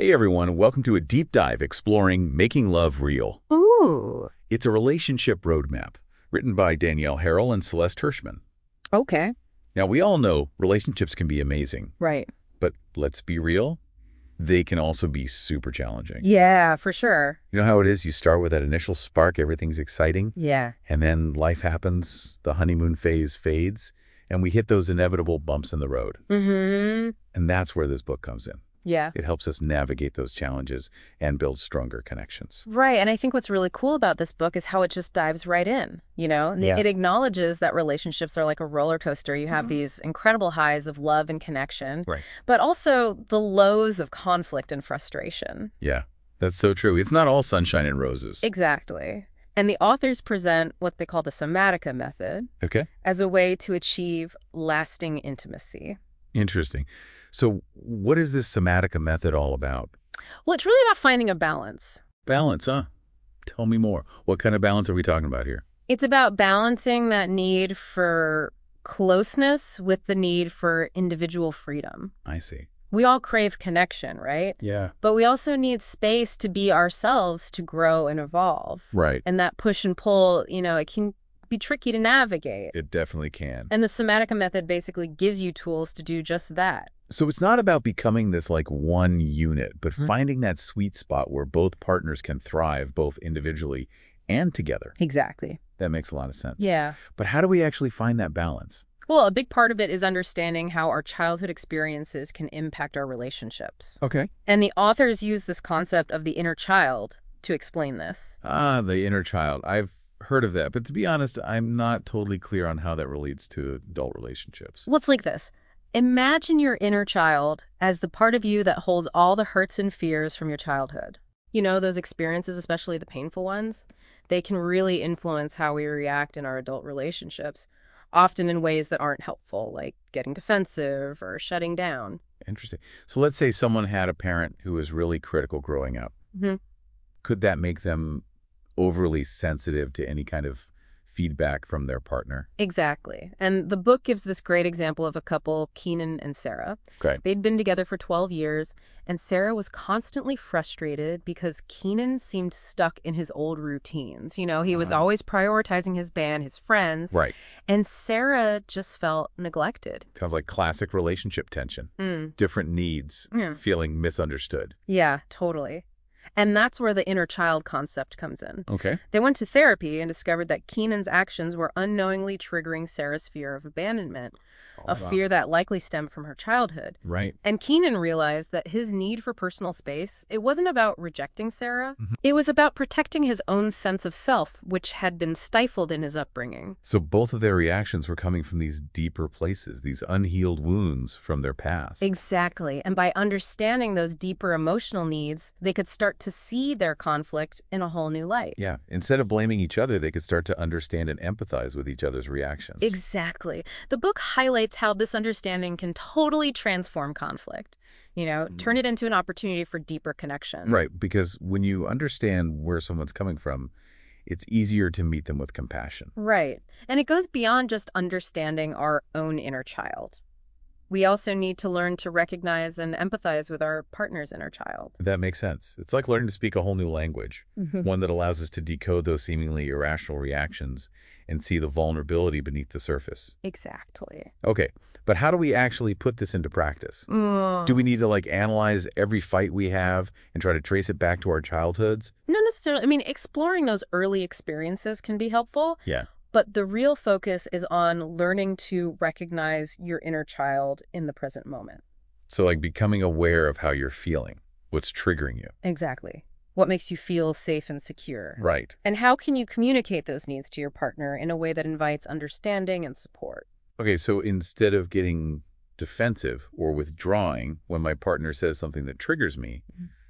Hey everyone, welcome to a deep dive exploring Making Love Real. Ooh, It's a relationship roadmap written by Danielle Harrell and Celeste Hirschman. okay. Now, we all know relationships can be amazing, Right. but let's be real, they can also be super challenging. Yeah, for sure. You know how it is? You start with that initial spark, everything's exciting, Yeah. and then life happens, the honeymoon phase fades, and we hit those inevitable bumps in the road. Mm-hmm. And that's where this book comes in. Yeah. It helps us navigate those challenges and build stronger connections. Right. And I think what's really cool about this book is how it just dives right in, and Yeah. it acknowledges that relationships are like a roller coaster. You have these incredible highs of love and connection, Right. but also the lows of conflict and frustration. Yeah, that's so true. It's not all sunshine and roses. Exactly. And the authors present what they call the Somatica method Okay. as a way to achieve lasting intimacy. Interesting. So what is this Somatica method all about? Well, it's really about finding a balance. Balance, huh? Tell me more. What kind of balance are we talking about here? It's about balancing that need for closeness with the need for individual freedom. I see. We all crave connection, right? Yeah. But we also need space to be ourselves, to grow and evolve. Right. And that push and pull, it can be tricky to navigate. It definitely can. And the Somatica method basically gives you tools to do just that. So it's not about becoming this like one unit, but finding that sweet spot where both partners can thrive both individually and together. Exactly. That makes a lot of sense. Yeah. But how do we actually find that balance? Well, a big part of it is understanding how our childhood experiences can impact our relationships. Okay. And the authors use this concept of the inner child to explain this. Ah, the inner child. I've heard of that. But to be honest, I'm not totally clear on how that relates to adult relationships. Well, it's like this. Imagine your inner child as the part of you that holds all the hurts and fears from your childhood. Those experiences, especially the painful ones, they can really influence how we react in our adult relationships, often in ways that aren't helpful, like getting defensive or shutting down. Interesting. So let's say someone had a parent who was really critical growing up. Mhm. Could that make them overly sensitive to any kind of feedback from their partner? Exactly. And the book gives this great example of a couple, Keenan and Sarah. Okay. They'd been together for 12 years, and Sarah was constantly frustrated because Keenan seemed stuck in his old routines. He was always prioritizing his band, his friends, Right. and Sarah just felt neglected. Sounds like classic relationship tension. Mm. Different needs, Yeah. feeling misunderstood. Yeah, totally. And that's where the inner child concept comes in. Okay. They went to therapy and discovered that Keenan's actions were unknowingly triggering Sarah's fear of abandonment, a wow. fear that likely stemmed from her childhood. Right. And Keenan realized that his need for personal space, it wasn't about rejecting Sarah. It was about protecting his own sense of self, which had been stifled in his upbringing. So both of their reactions were coming from these deeper places, these unhealed wounds from their past. Exactly. And by understanding those deeper emotional needs, they could start to see their conflict in a whole new light. Yeah. Instead of blaming each other, they could start to understand and empathize with each other's reactions. Exactly. The book highlights how this understanding can totally transform conflict, turn it into an opportunity for deeper connection. Right, because when you understand where someone's coming from, it's easier to meet them with compassion. Right. And it goes beyond just understanding our own inner child. We also need to learn to recognize and empathize with our partner's inner child. That makes sense. It's like learning to speak a whole new language, one that allows us to decode those seemingly irrational reactions and see the vulnerability beneath the surface. Exactly. Okay, but how do we actually put this into practice? Do we need to analyze every fight we have and try to trace it back to our childhoods? Not necessarily. I mean, exploring those early experiences can be helpful. Yeah. But the real focus is on learning to recognize your inner child in the present moment. So becoming aware of how you're feeling, what's triggering you. Exactly. What makes you feel safe and secure. Right. And how can you communicate those needs to your partner in a way that invites understanding and support? Okay, so instead of getting defensive or withdrawing when my partner says something that triggers me,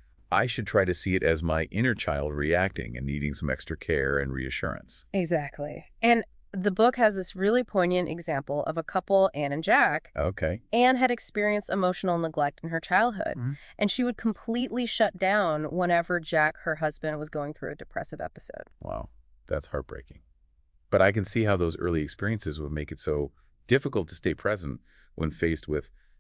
I should try to see it as my inner child reacting and needing some extra care and reassurance. Exactly. And the book has this really poignant example of a couple, Anne and Jack. Okay. Anne had experienced emotional neglect in her childhood, and she would completely shut down whenever Jack, her husband, was going through a depressive episode. Wow, that's heartbreaking. But I can see how those early experiences would make it so difficult to stay present when faced with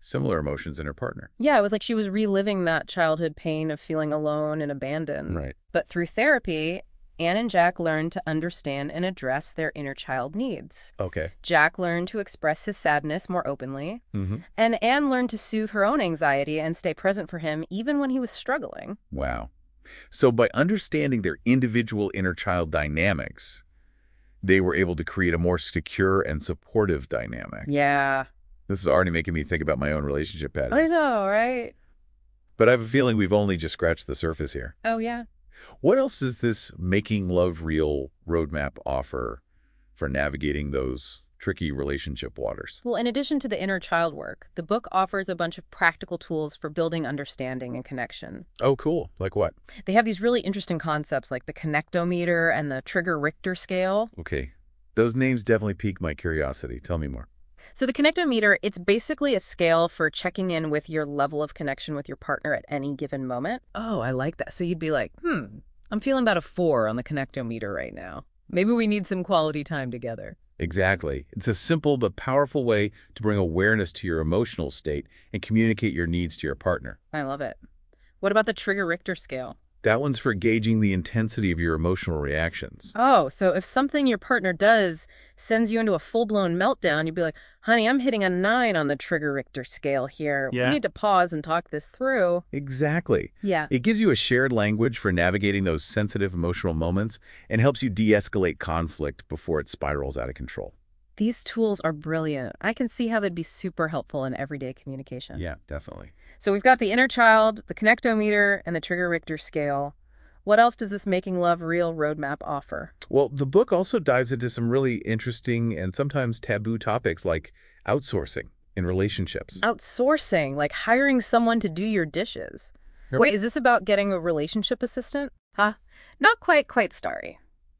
similar emotions in her partner. Yeah, it was like she was reliving that childhood pain of feeling alone and abandoned. Right. But through therapy, Anne and Jack learned to understand and address their inner child needs. Okay. Jack learned to express his sadness more openly, Mm-hmm. and Anne learned to soothe her own anxiety and stay present for him even when he was struggling. Wow. So by understanding their individual inner child dynamics, they were able to create a more secure and supportive dynamic. Yeah. This is already making me think about my own relationship I patterns. know, right? But I have a feeling we've only just scratched the surface here. Oh, yeah. What else does this Making Love Real roadmap offer for navigating those tricky relationship waters? Well, in addition to the inner child work, the book offers a bunch of practical tools for building understanding and connection. Oh, cool. Like what? They have these really interesting concepts like the connectometer and the Trigger Richter scale. Okay. Those names definitely pique my curiosity. Tell me more. So the connectometer, it's basically a scale for checking in with your level of connection with your partner at any given moment. Oh, I like that. So you'd be like, I'm feeling about a 4 on the connectometer right now. Maybe we need some quality time together. Exactly. It's a simple but powerful way to bring awareness to your emotional state and communicate your needs to your partner. I love it. What about the Trigger Richter scale? That one's for gauging the intensity of your emotional reactions. Oh, so if something your partner does sends you into a full-blown meltdown, you'd be like, honey, I'm hitting a 9 on the Trigger Richter scale here. Yeah. We need to pause and talk this through. Exactly. Yeah. It gives you a shared language for navigating those sensitive emotional moments and helps you de-escalate conflict before it spirals out of control. These tools are brilliant. I can see how they'd be super helpful in everyday communication. Yeah, definitely. So we've got the inner child, the connectometer, and the Trigger Richter scale. What else does this Making Love Real roadmap offer? Well, the book also dives into some really interesting and sometimes taboo topics like outsourcing in relationships. Outsourcing, like hiring someone to do your dishes. Wait, is this about getting a relationship assistant? Huh? Not quite starry.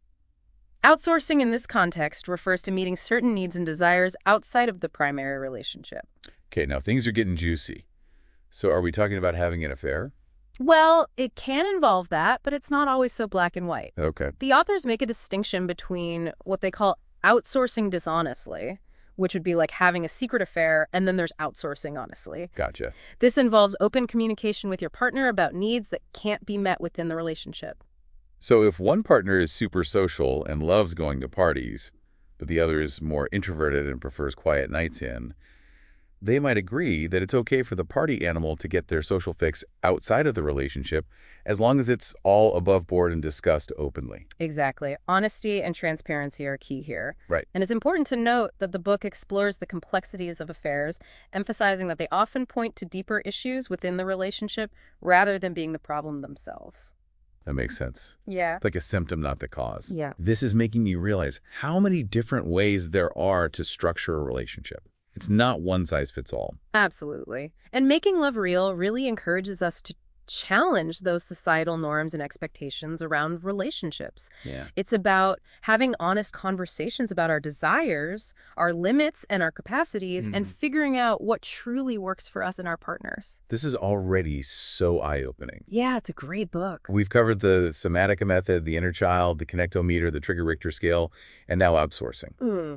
Outsourcing in this context refers to meeting certain needs and desires outside of the primary relationship. Okay, now things are getting juicy. So are we talking about having an affair? Well, it can involve that, but it's not always so black and white. Okay. The authors make a distinction between what they call outsourcing dishonestly, which would be like having a secret affair, and then there's outsourcing honestly. Gotcha. This involves open communication with your partner about needs that can't be met within the relationship. So if one partner is super social and loves going to parties, but the other is more introverted and prefers quiet nights in, they might agree that it's okay for the party animal to get their social fix outside of the relationship as long as it's all above board and discussed openly. Exactly. Honesty and transparency are key here. Right. And it's important to note that the book explores the complexities of affairs, emphasizing that they often point to deeper issues within the relationship rather than being the problem themselves. That makes sense. Yeah. It's like a symptom, not the cause. Yeah. This is making me realize how many different ways there are to structure a relationship. It's not one size fits all. Absolutely. And Making Love Real really encourages us to challenge those societal norms and expectations around relationships. Yeah. It's about having honest conversations about our desires, our limits, and our capacities, and figuring out what truly works for us and our partners. This is already so eye-opening. Yeah, it's a great book. We've covered the Somatica method, the inner child, the connectometer, the Trigger Richter scale, and now outsourcing.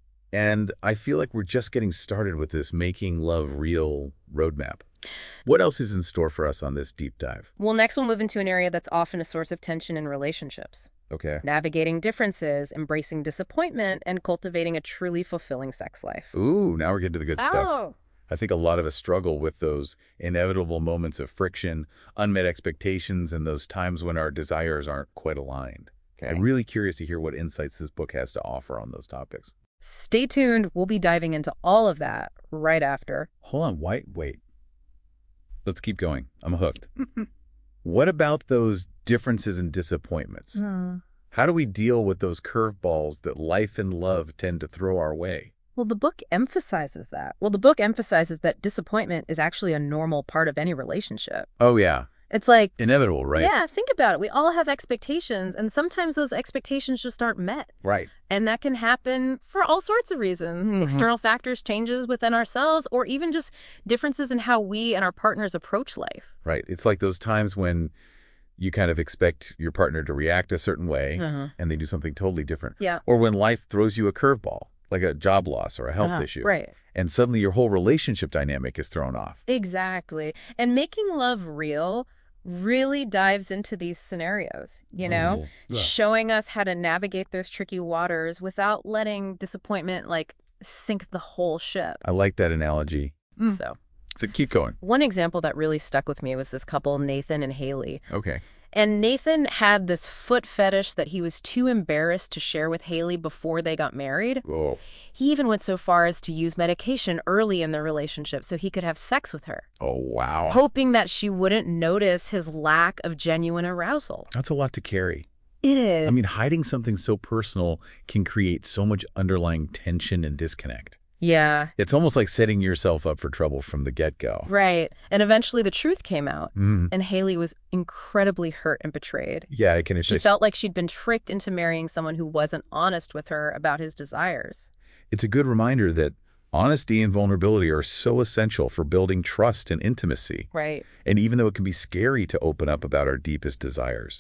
And I feel like we're just getting started with this Making Love Real roadmap. What else is in store for us on this deep dive? Well, next we'll move into an area that's often a source of tension in relationships. Okay. Navigating differences, embracing disappointment, and cultivating a truly fulfilling sex life. Ooh, now we're getting to the good stuff. Oh. I think a lot of us struggle with those inevitable moments of friction, unmet expectations, and those times when our desires aren't quite aligned. Okay. I'm really curious to hear what insights this book has to offer on those topics. Stay tuned. We'll be diving into all of that right after. Hold on, wait. Let's keep going. I'm hooked. What about those differences and disappointments? How do we deal with those curveballs that life and love tend to throw our way? Well, the book emphasizes that. The book emphasizes that disappointment is actually a normal part of any relationship. Oh, yeah. It's like, Inevitable, right? yeah, think about it. We all have expectations, and sometimes those expectations just aren't met. Right. And that can happen for all sorts of reasons. External factors, changes within ourselves, or even just differences in how we and our partners approach life. Right. It's like those times when you kind of expect your partner to react a certain way, and they do something totally different. Yeah. Or when life throws you a curveball, like a job loss or a health issue. Right. And suddenly your whole relationship dynamic is thrown off. Exactly. And making love real really dives into these scenarios, showing us how to navigate those tricky waters without letting disappointment sink the whole ship. I like that analogy. So Keep going. one example that really stuck with me was this couple, Nathan and Haley. Okay. And Nathan had this foot fetish that he was too embarrassed to share with Haley before they got married. Oh. He even went so far as to use medication early in their relationship so he could have sex with her, Oh, wow. hoping that she wouldn't notice his lack of genuine arousal. That's a lot to carry. It is. I mean, hiding something so personal can create so much underlying tension and disconnect. Yeah. It's almost like setting yourself up for trouble from the get-go. Right. And eventually the truth came out, Mm. and Haley was incredibly hurt and betrayed. Yeah, I can. She felt like she'd been tricked into marrying someone who wasn't honest with her about his desires. It's a good reminder that honesty and vulnerability are so essential for building trust and intimacy. Right. And even though it can be scary to open up about our deepest desires,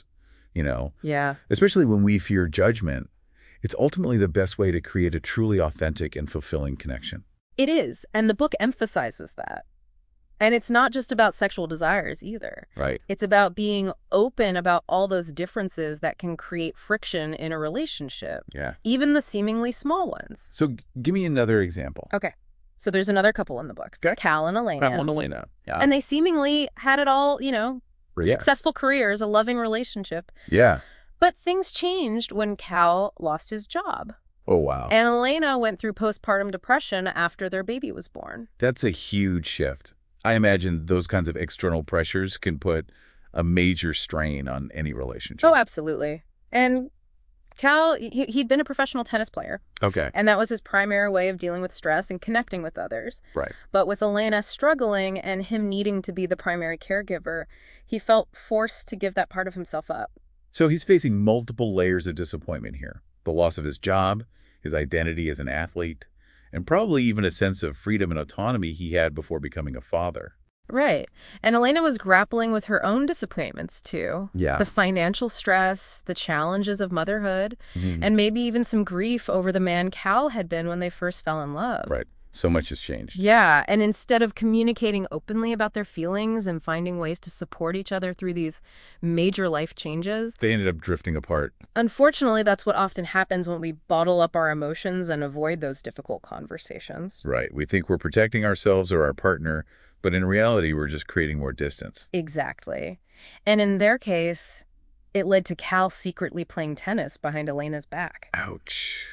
Yeah. especially when we fear judgment, it's ultimately the best way to create a truly authentic and fulfilling connection. It is. And the book emphasizes that. And it's not just about sexual desires either. Right. It's about being open about all those differences that can create friction in a relationship, Yeah. even the seemingly small ones. So give me another example. Okay. So there's another couple in the book, Okay. Cal and Elena. Elena. Yeah. And they seemingly had it all, Yeah. successful careers, a loving relationship. Yeah. But things changed when Cal lost his job. Oh, wow. And Elena went through postpartum depression after their baby was born. That's a huge shift. I imagine those kinds of external pressures can put a major strain on any relationship. Oh, absolutely. And Cal, he'd been a professional tennis player, Okay. and that was his primary way of dealing with stress and connecting with others. Right. But with Elena struggling and him needing to be the primary caregiver, he felt forced to give that part of himself up. So he's facing multiple layers of disappointment here. The loss of his job, his identity as an athlete, and probably even a sense of freedom and autonomy he had before becoming a father. Right. And Elena was grappling with her own disappointments, too. Yeah. The financial stress, the challenges of motherhood, Mhm. and maybe even some grief over the man Cal had been when they first fell in love. Right. So much has changed. Yeah, and instead of communicating openly about their feelings and finding ways to support each other through these major life changes, They ended up drifting apart. unfortunately, that's what often happens when we bottle up our emotions and avoid those difficult conversations. Right. We think we're protecting ourselves or our partner, but in reality, we're just creating more distance. Exactly. And in their case, it led to Cal secretly playing tennis behind Elena's back. Ouch.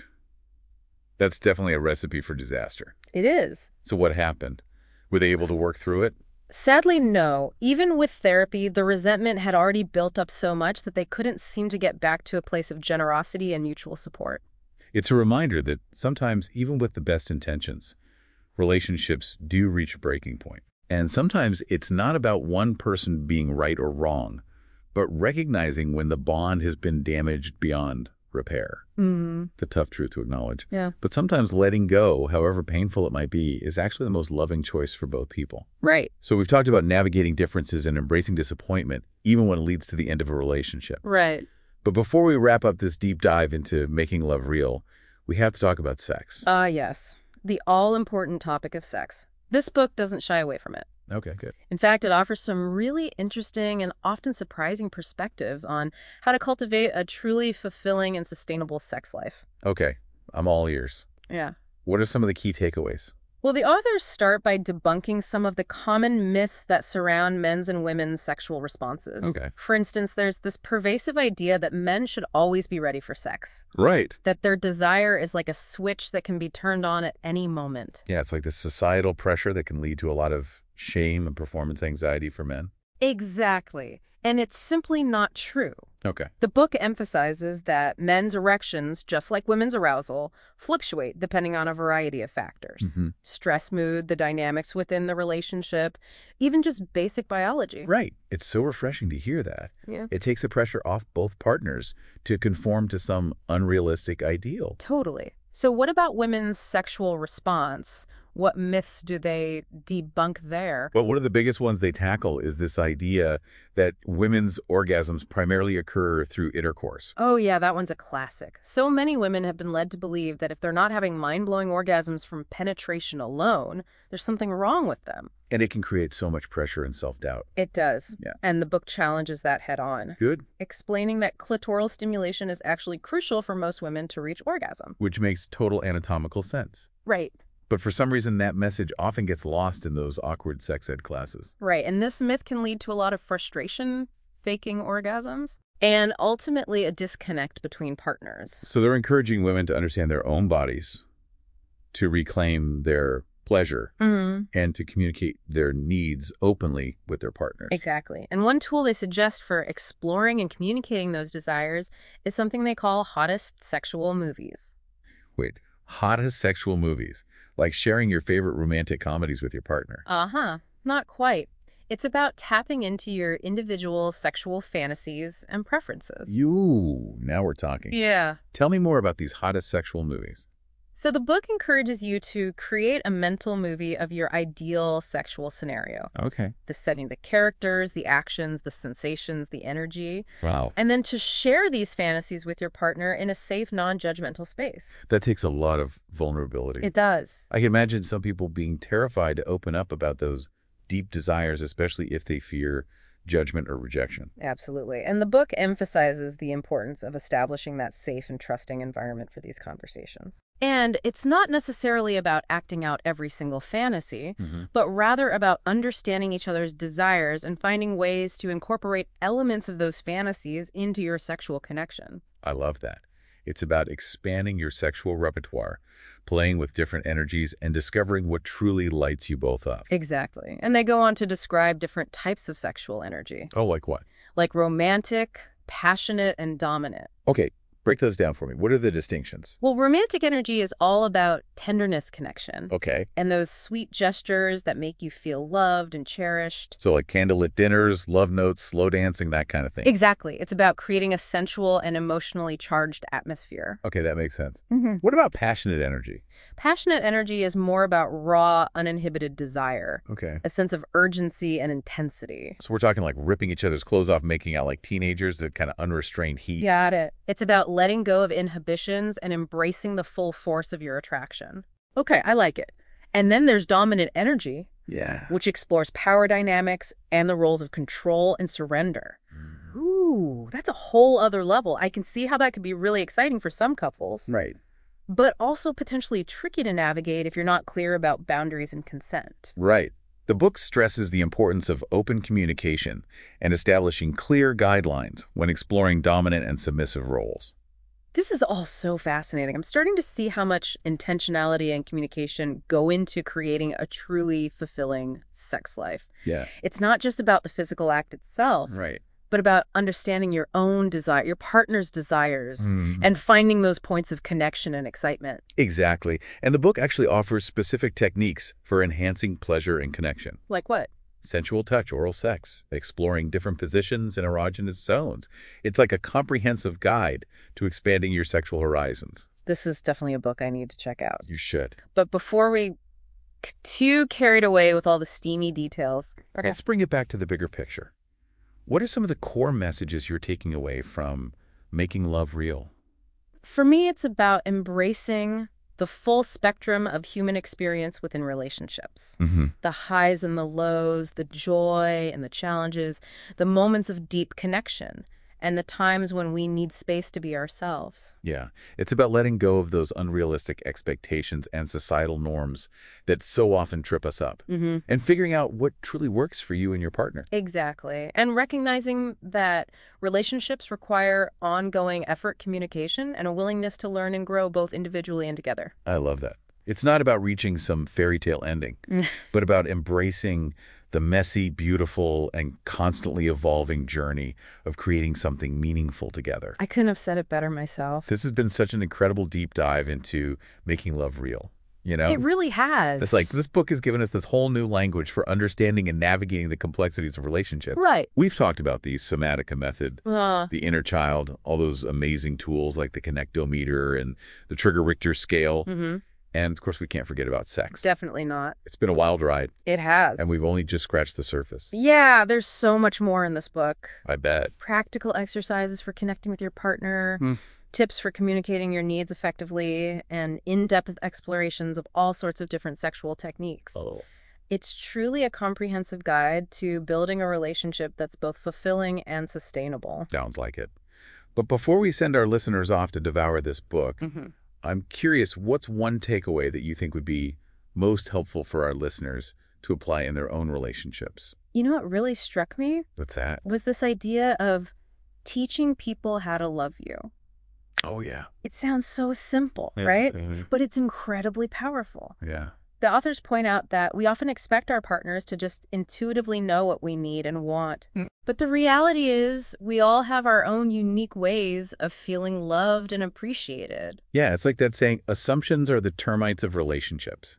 That's definitely a recipe for disaster. It is. So what happened? Were they able to work through it? Sadly, no. Even with therapy, the resentment had already built up so much that they couldn't seem to get back to a place of generosity and mutual support. It's a reminder that sometimes, even with the best intentions, relationships do reach a breaking point. And sometimes it's not about one person being right or wrong, but recognizing when the bond has been damaged beyond repair. It's a tough truth to acknowledge. Yeah. But sometimes letting go, however painful it might be, is actually the most loving choice for both people. Right. So we've talked about navigating differences and embracing disappointment, even when it leads to the end of a relationship. Right. But before we wrap up this deep dive into making love real, we have to talk about sex. Yes. The all-important topic of sex. This book doesn't shy away from it. Okay, good. In fact, it offers some really interesting and often surprising perspectives on how to cultivate a truly fulfilling and sustainable sex life. Okay, I'm all ears. Yeah. What are some of the key takeaways? Well, the authors start by debunking some of the common myths that surround men's and women's sexual responses. Okay. For instance, there's this pervasive idea that men should always be ready for sex, Right. that their desire is like a switch that can be turned on at any moment. Yeah, it's like this societal pressure that can lead to a lot of shame and performance anxiety for men. Exactly. And it's simply not true. Okay. The book emphasizes that men's erections, just like women's arousal, fluctuate depending on a variety of factors. Mhm. Stress, mood, the dynamics within the relationship, even just basic biology. Right. It's so refreshing to hear that. Yeah. It takes the pressure off both partners to conform to some unrealistic ideal. Totally. So what about women's sexual response? What myths do they debunk there? Well, one of the biggest ones they tackle is this idea that women's orgasms primarily occur through intercourse. Oh, yeah, that one's a classic. So many women have been led to believe that if they're not having mind-blowing orgasms from penetration alone, there's something wrong with them. And it can create so much pressure and self-doubt. It does. Yeah. And the book challenges that head on, Good. explaining that clitoral stimulation is actually crucial for most women to reach orgasm. Which makes total anatomical sense. Right. But for some reason, that message often gets lost in those awkward sex ed classes. Right. And this myth can lead to a lot of frustration faking orgasms and ultimately a disconnect between partners. So they're encouraging women to understand their own bodies, to reclaim their pleasure, and to communicate their needs openly with their partners. Exactly. And one tool they suggest for exploring and communicating those desires is something they call hottest sexual movies. Wait, hottest sexual movies, like sharing your favorite romantic comedies with your partner. Uh-huh. Not quite. It's about tapping into your individual sexual fantasies and preferences. Now we're talking. Yeah. Tell me more about these hottest sexual movies. So the book encourages you to create a mental movie of your ideal sexual scenario. Okay. The setting, the characters, the actions, the sensations, the energy. Wow. And then to share these fantasies with your partner in a safe, non-judgmental space. That takes a lot of vulnerability. It does. I can imagine some people being terrified to open up about those deep desires, especially if they fear judgment or rejection. Absolutely. And the book emphasizes the importance of establishing that safe and trusting environment for these conversations. And it's not necessarily about acting out every single fantasy, but rather about understanding each other's desires and finding ways to incorporate elements of those fantasies into your sexual connection. I love that. It's about expanding your sexual repertoire, playing with different energies, and discovering what truly lights you both up. Exactly. And they go on to describe different types of sexual energy, Oh, like what? like romantic, passionate, and dominant. Okay, break those down for me. What are the distinctions? Well, romantic energy is all about tenderness connection. Okay. And those sweet gestures that make you feel loved and cherished. So like candlelit dinners, love notes, slow dancing, that kind of thing. Exactly. It's about creating a sensual and emotionally charged atmosphere. Okay, that makes sense. What about passionate energy? Passionate energy is more about raw, uninhibited desire, Okay. a sense of urgency and intensity. So we're talking like ripping each other's clothes off, making out like teenagers, that kind of unrestrained heat. Got it. It's about letting go of inhibitions and embracing the full force of your attraction. Okay, I like it. And then there's dominant energy, Yeah. which explores power dynamics and the roles of control and surrender. Ooh, that's a whole other level. I can see how that could be really exciting for some couples, Right. but also potentially tricky to navigate if you're not clear about boundaries and consent. Right. The book stresses the importance of open communication and establishing clear guidelines when exploring dominant and submissive roles. This is all so fascinating. I'm starting to see how much intentionality and communication go into creating a truly fulfilling sex life. Yeah. It's not just about the physical act itself, Right. but about understanding your own desire, your partner's desires, and finding those points of connection and excitement. Exactly. And the book actually offers specific techniques for enhancing pleasure and connection. Like what? Sensual touch, oral sex, exploring different positions and erogenous zones. It's like a comprehensive guide to expanding your sexual horizons. This is definitely a book I need to check out. You should. But before we get too carried away with all the steamy details, Let's bring it back to the bigger picture. What are some of the core messages you're taking away from Making Love Real? for me, it's about embracing the full spectrum of human experience within relationships. The highs and the lows, the joy and the challenges, the moments of deep connection, and the times when we need space to be ourselves. Yeah. It's about letting go of those unrealistic expectations and societal norms that so often trip us up. And figuring out what truly works for you and your partner. Exactly. And recognizing that relationships require ongoing effort, communication, and a willingness to learn and grow both individually and together. I love that. It's not about reaching some fairy tale ending, but about embracing the messy, beautiful, and constantly evolving journey of creating something meaningful together. I couldn't have said it better myself. This has been such an incredible deep dive into Making Love Real. You know? It really has. It's like this book has given us this whole new language for understanding and navigating the complexities of relationships. Right. We've talked about the Somatica method, the inner child, all those amazing tools like the Connectometer and the Trigger Richter scale. And, of course, we can't forget about sex. Definitely not. It's been a wild ride, It has. and we've only just scratched the surface. Yeah, there's so much more in this book. I bet. Practical exercises for connecting with your partner, Hmm. tips for communicating your needs effectively, and in-depth explorations of all sorts of different sexual techniques. Oh. It's truly a comprehensive guide to building a relationship that's both fulfilling and sustainable. Sounds like it. But before we send our listeners off to devour this book, Mm-hmm. I'm curious, what's one takeaway that you think would be most helpful for our listeners to apply in their own relationships? You know what really struck me What's that? was this idea of teaching people how to love you. Oh, yeah. It sounds so simple, Yeah. right? But it's incredibly powerful. Yeah. The authors point out that we often expect our partners to just intuitively know what we need and want. But the reality is we all have our own unique ways of feeling loved and appreciated. Yeah, it's like that saying, assumptions are the termites of relationships.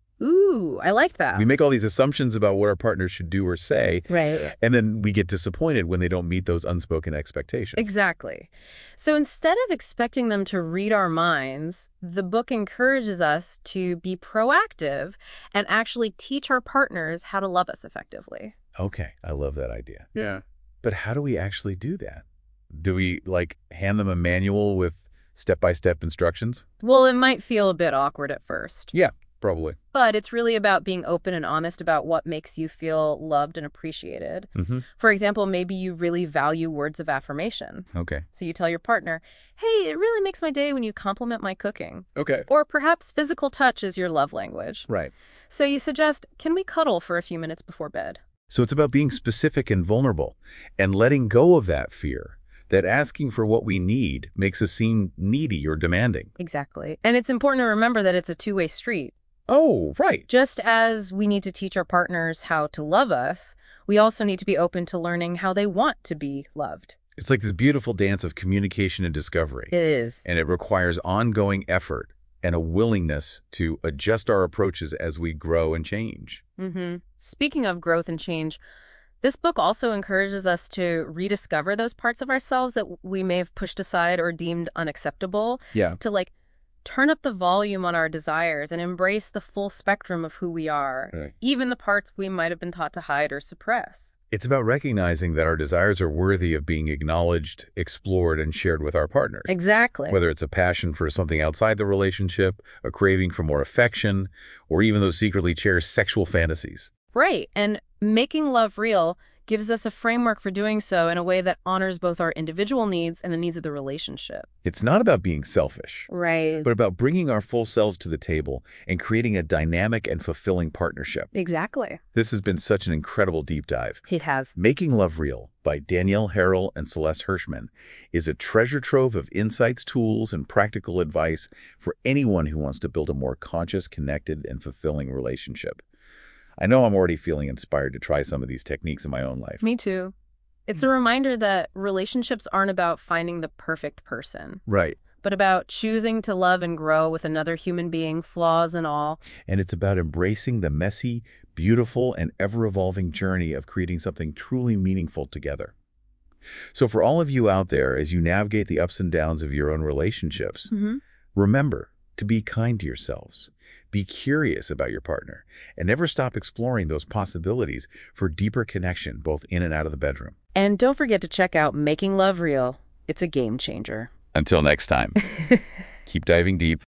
Ooh, I like that. We make all these assumptions about what our partners should do or say, Right. and then we get disappointed when they don't meet those unspoken expectations. Exactly. So instead of expecting them to read our minds, the book encourages us to be proactive and actually teach our partners how to love us effectively. Okay, I love that idea. Yeah. But how do we actually do that? Do we, hand them a manual with step-by-step instructions? Well, it might feel a bit awkward at first. Yeah, probably. But it's really about being open and honest about what makes you feel loved and appreciated. Mm-hmm. For example, maybe you really value words of affirmation. Okay. So you tell your partner, hey, it really makes my day when you compliment my cooking. Okay. Or perhaps physical touch is your love language. Right. So you suggest, can we cuddle for a few minutes before bed? So it's about being specific and vulnerable and letting go of that fear that asking for what we need makes us seem needy or demanding. Exactly. And it's important to remember that it's a two-way street. Oh, right. Just as we need to teach our partners how to love us, we also need to be open to learning how they want to be loved. It's like this beautiful dance of communication and discovery. It is. And it requires ongoing effort and a willingness to adjust our approaches as we grow and change. Mm-hmm. Speaking of growth and change, this book also encourages us to rediscover those parts of ourselves that we may have pushed aside or deemed unacceptable. Yeah. To turn up the volume on our desires and embrace the full spectrum of who we are, Right. even the parts we might have been taught to hide or suppress. It's about recognizing that our desires are worthy of being acknowledged, explored, and shared with our partners. Exactly. Whether it's a passion for something outside the relationship, a craving for more affection, or even those secretly cherished sexual fantasies. Right. And making love real gives us a framework for doing so in a way that honors both our individual needs and the needs of the relationship. It's not about being selfish, Right. but about bringing our full selves to the table and creating a dynamic and fulfilling partnership. Exactly. This has been such an incredible deep dive. It has. Making Love Real by Danielle Harrell and Celeste Hirschman is a treasure trove of insights, tools, and practical advice for anyone who wants to build a more conscious, connected, and fulfilling relationship. I know I'm already feeling inspired to try some of these techniques in my own life. Me too. It's a reminder that relationships aren't about finding the perfect person, Right. but about choosing to love and grow with another human being, flaws and all. And it's about embracing the messy, beautiful, and ever-evolving journey of creating something truly meaningful together. So for all of you out there, as you navigate the ups and downs of your own relationships, remember to be kind to yourselves. Be curious about your partner, and never stop exploring those possibilities for deeper connection both in and out of the bedroom. And don't forget to check out Making Love Real. It's a game changer. Until next time, keep diving deep.